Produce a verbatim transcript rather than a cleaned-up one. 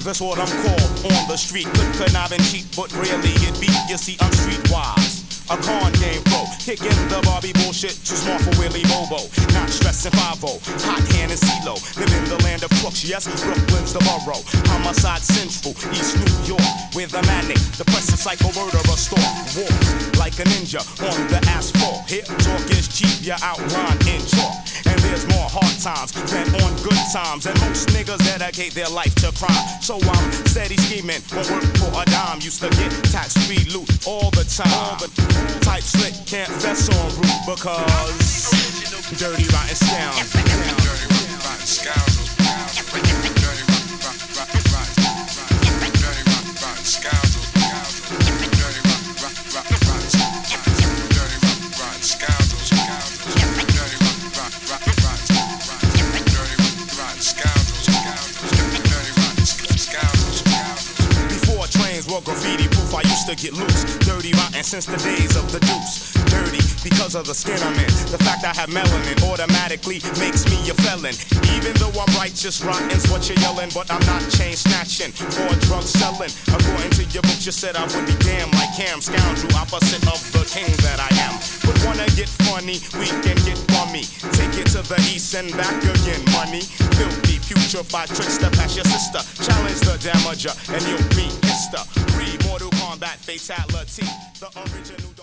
That's what I'm called on the street. Good conniving cheat, but really it beat. You see, I'm streetwise. A con game pro, kicking the Barbie bullshit, too smart for Willie Bobo. Not stressing five oh, hot hand and CeeLo. Live in the land of crooks, yes, Brooklyn's the borough. Homicide central, East New York, with a manic, depressive psycho murderer stalk. Walk like a ninja on the asphalt. Here, talk is cheap, you outline in chalk. And there's more hard times than on good times. And most niggas dedicate their life to crime. So I'm steady scheming, won't work for a dime. Used to get tax-free loot all the time. All the type slick, can't fess on root because dirty rotten sound. Dirty rotten scoundrel. Graffiti proof, I used to get loose. Dirty rotten since the days of the deuce. Dirty because of the skin I'm in. The fact I have melanin automatically makes me a felon. Even though I'm righteous, rotten's what you're yelling. But I'm not chain snatching or drug selling. According to your book, you said I would be damn like Cam. Scoundrel, opposite of the king that I am. But wanna get funny, we can get bummy. Take it to the east and back again, money. Filthy, putrefied trickster, pass your sister. Challenge the damager and you'll be Mister Re Mortal Kombat fatality. The original